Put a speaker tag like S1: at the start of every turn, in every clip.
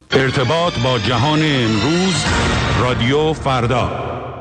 S1: ارتباط با جهان امروز، رادیو فردا.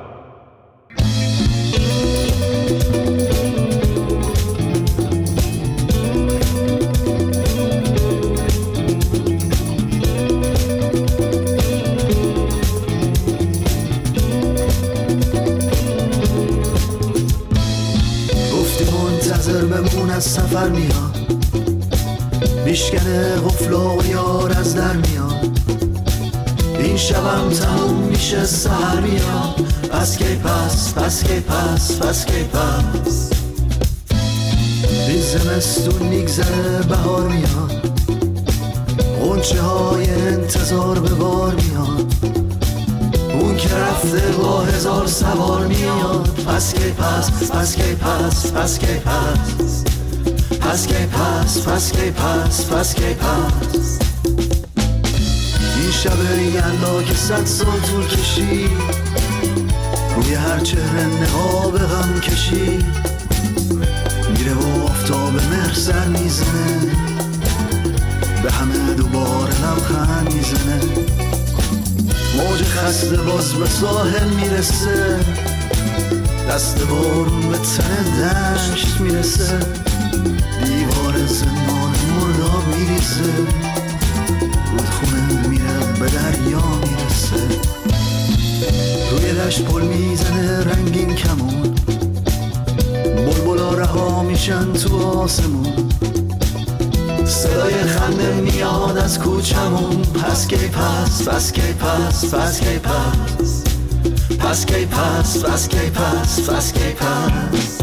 S2: گفتی منتظر بمون از سفر میاد، میشکنه قفل و یار از در میاد، این شبم تموم میشه سحر میاد، پس کی پس پس کی پس پس کی پس، این زمستون میگذره بهار میاد، غنچه های انتظار به بار میاد، اون که رفته با 1000 سوار میاد، پس کی پس پس کی پس پس کی پس، پس کی پس پس کی پس پس کی پس، این شب یلا که 100 سال طول کشید، روی هر چهره نقاب غم کشید، میره و آفتاب مهر سر میزنه، به همه دوباره لبخند میزنه، موج خسته باز به ساحل میرسه، دست بارون به تن دشت میرسه، دیوار زندان مرداب میریزه، رودخونه میره به دریا میرسه، روی دشت پل میزنه رنگین کمون، بلبلا رها میشن تو آسمون، صدای خنده میاد از کوچمون، پس کی پس پس کی پس پس کی پس، پس کی پس پس کی پس پس کی پس.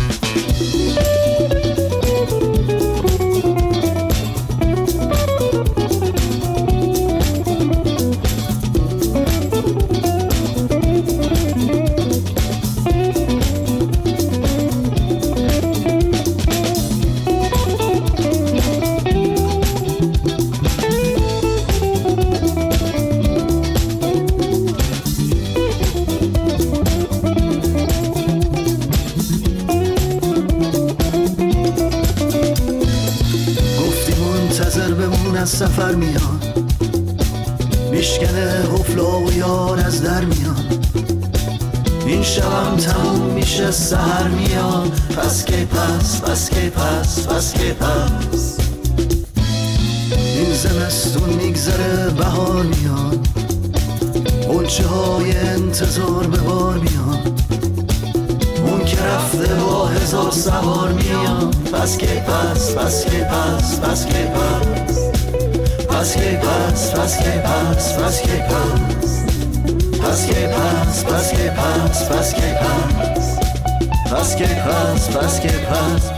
S2: سفر میاد، میشکنه قفل و یار از در میاد، این شبم تموم میشه سحر میاد، پس کی پس پس کی پس پس کی پس، این زمستون میگذره بهار میاد، غنچه های انتظار به بار میاد، اون که رفته با 1000 سوار میاد، پس کی پس پس کی پس پس کی پس، پس کی پس پس کی پس پس کی پس، پس کی پس پس کی پس پس کی پس، پس کی پس پس کی پس.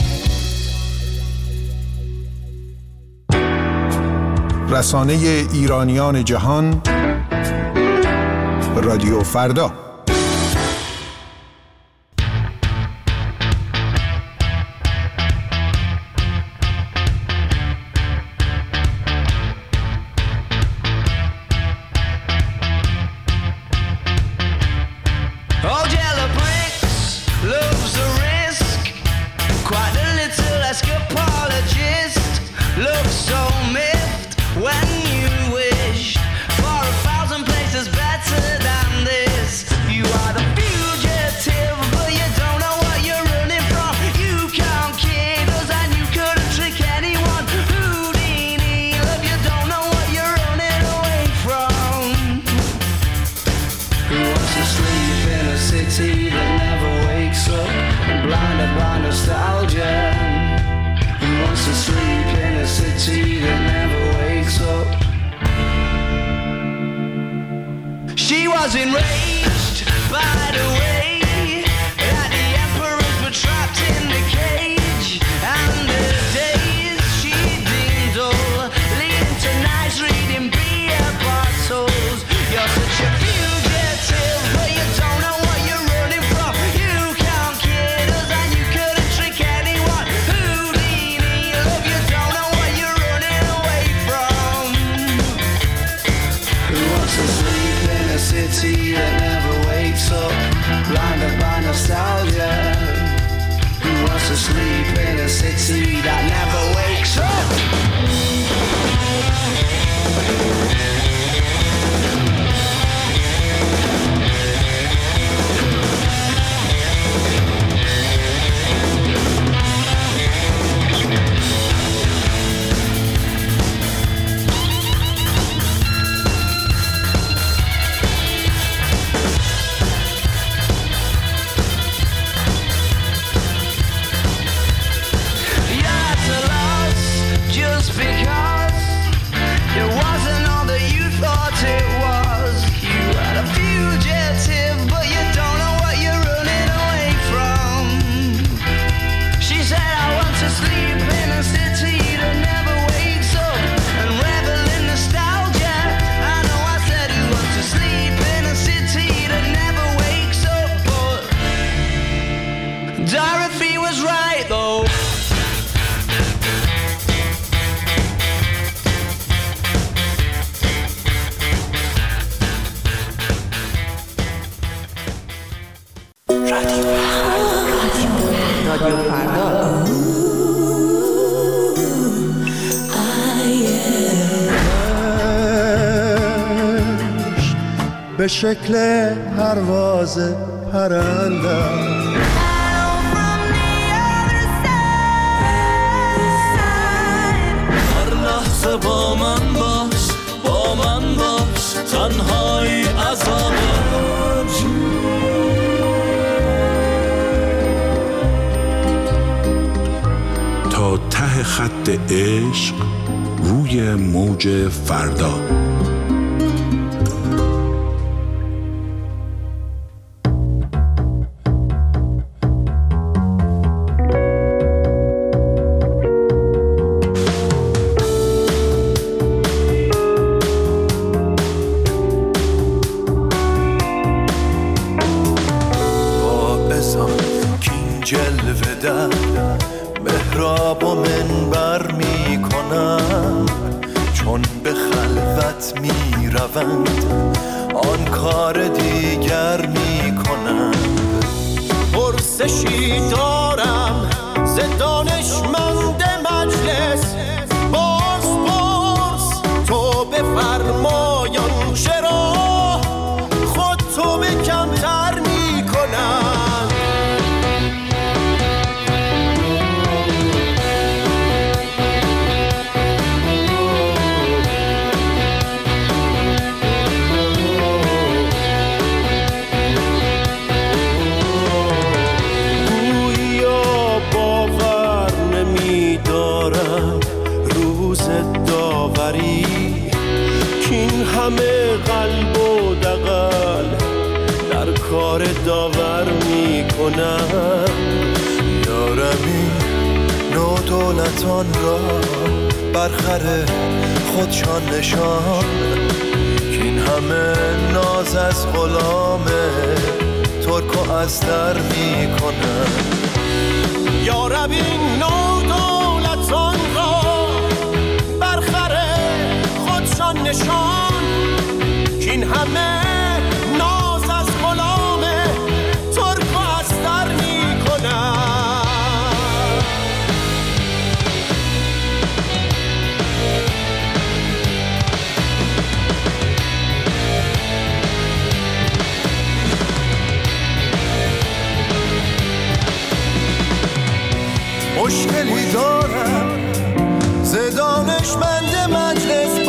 S3: رسانه ایرانیان جهان، رادیو فردا.
S2: That never wakes up. به شکل پرواز پرندم. هر لحظه با من باش، با من باش، تنهایی عذابه.
S1: تا ته خط عشق روی موج فردا.
S2: محراب و منبر می کنند، چون به خلوت می روند آن کار دیگر می کنند. پرسشی دارم ز دانشمند مجلس، باز پرس تو بفرمایان چرا خود تو به کمتر می کنند. کین همه قلب و دغل در کار داور می کنن. یارمی نو دولتان را برخر خودشان نشان، کین همه ناز از غلام ترک و استر می کنن. یارمی نو دولتان را نشان، کین همه ناز از غلام ترک و استر می کنن. مشکلی دارم ز دانشمند مجلس،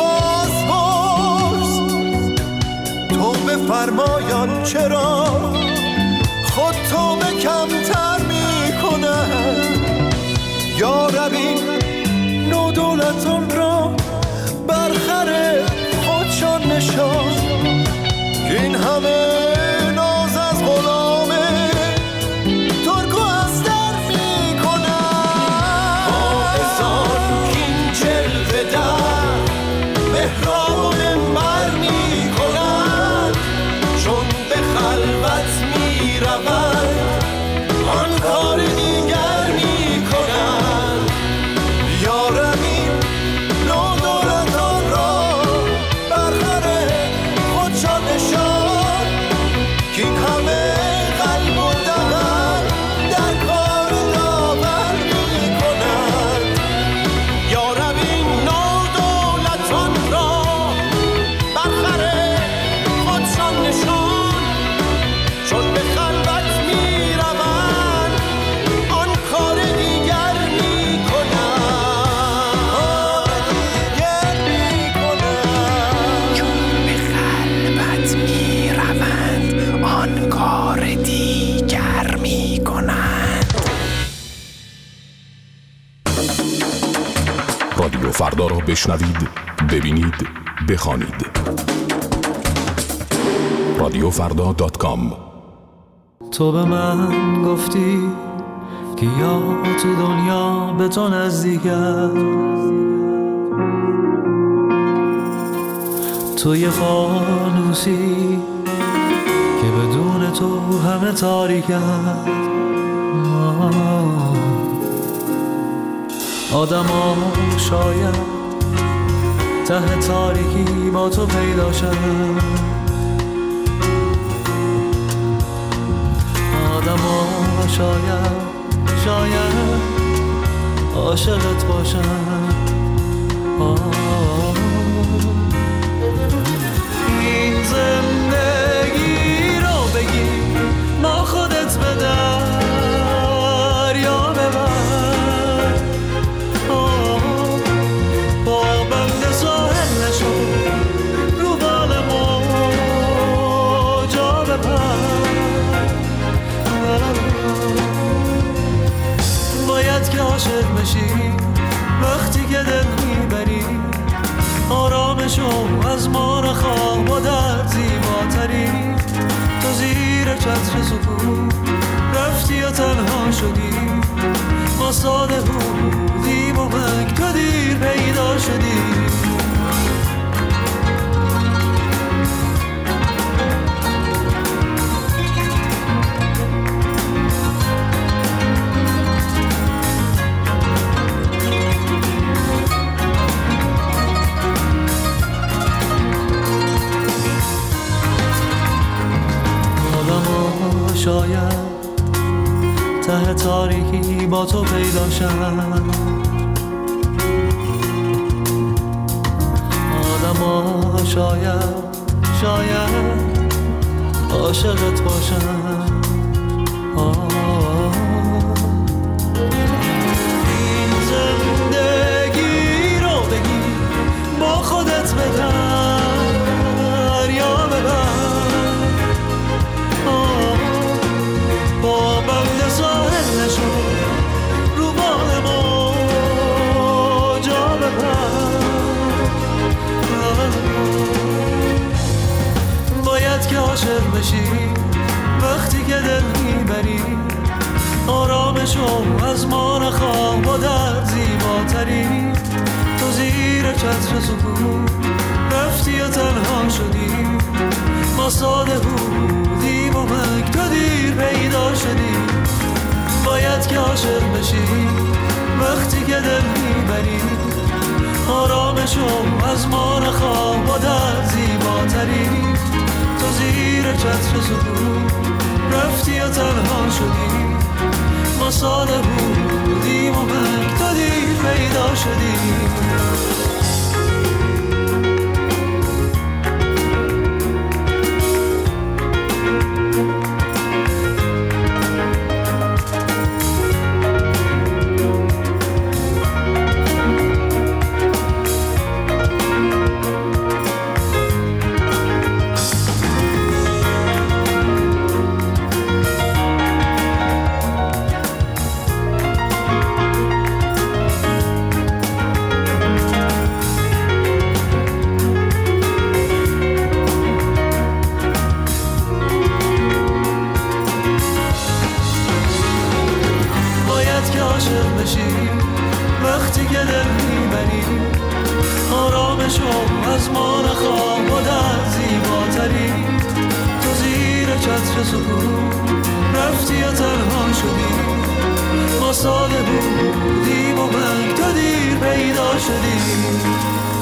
S2: فرمایان چرا خود تو به کمتر می کنند. یا ربی نو دولتان را برخر خودشان نشان، که این همه ناز از غلام ترک و استر می کنند. آزان کین جلوه در محراب و منبر می کنند، چون به خلوت می روند آن کار دیگر می کنند. یارمی نو دولتان را برخر خودشان نشان، که این همه قلب و دغل در کار داور می کنند. یارمی نو دولتان را برخر خودشان نشان، چون به خلوت می روند آن کار دیگر می کنند.
S4: چون به خلوت می روند آن کار دیگر می کنند.
S5: رادیو فردا را بشنوید، ببینید، بخوانید. radiofrda.com.
S6: تو به من گفتی که یا تو دنیا به تو نزدیکم، تو یه فانوسی که بدون تو همه تاریکم. آدم ها شاید ته تاریکی با تو پیدا شد، آدم ها شاید عاشقت باشن. این زنده شو از ما نخواه با درد زیباتری. تو زیر چتر سکوت رفتی و تنها شدی، ما ساده بودیم و منگ تو دیر پیدا شدی. شاید ته تاریکی با تو پیدا شد، آدما شاید عاشقت باشن. این زندگی رو بگی با خودت ببر یا ببر، با بند ساحل نشو رو بال ما جا ببر. باید که عاشق بشی وقتی که دل میبری، آرامشو از ما نخواه با درد زیباتری. تو زیر چتر سکوت رفتی و تنها شدی، ما ساده بودیم و منگ تو دیر پیدا شدی. باید که عاشق بشی وقتی که دل میبری، آرامشو از ما نخواه با درد زیباتری. تو زیر چتر سکوت رفتی و تنها شدی، ما ساده بودیم و منگ تو دیر پیدا شدی. وقتی که دل میبری، آرامشو از ما نخواه با درد زیباتری. تو زیر چتر سکوت رفتی و تنها شدی، ما ساده بودیم و منگ تو دیر پیدا شدی.